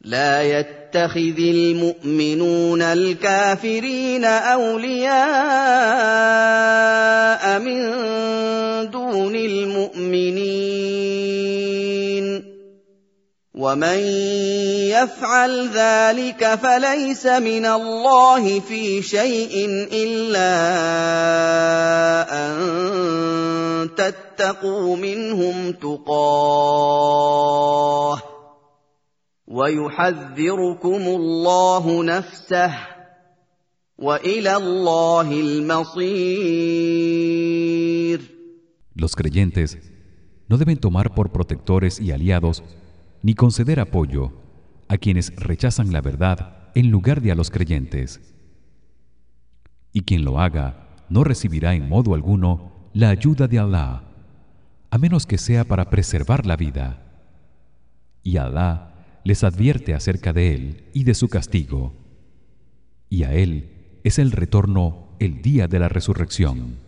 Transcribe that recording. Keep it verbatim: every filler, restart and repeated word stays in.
لا يتخذ المؤمنون الكافرين أولياء من دون المؤمنين ومن يفعل ذلك فليس من الله في شيء إلا أن تتقوا منهم تقاه ويحذركم الله نفسه وإلى الله المصير. Los creyentes no deben tomar por protectores y aliados ni conceder apoyo a quienes rechazan la verdad en lugar de a los creyentes. Y quien lo haga no recibirá en modo alguno la ayuda de Allah, a menos que sea para preservar la vida. Y Allah les advierte acerca de él y de su castigo. Y a él es el retorno el día de la resurrección.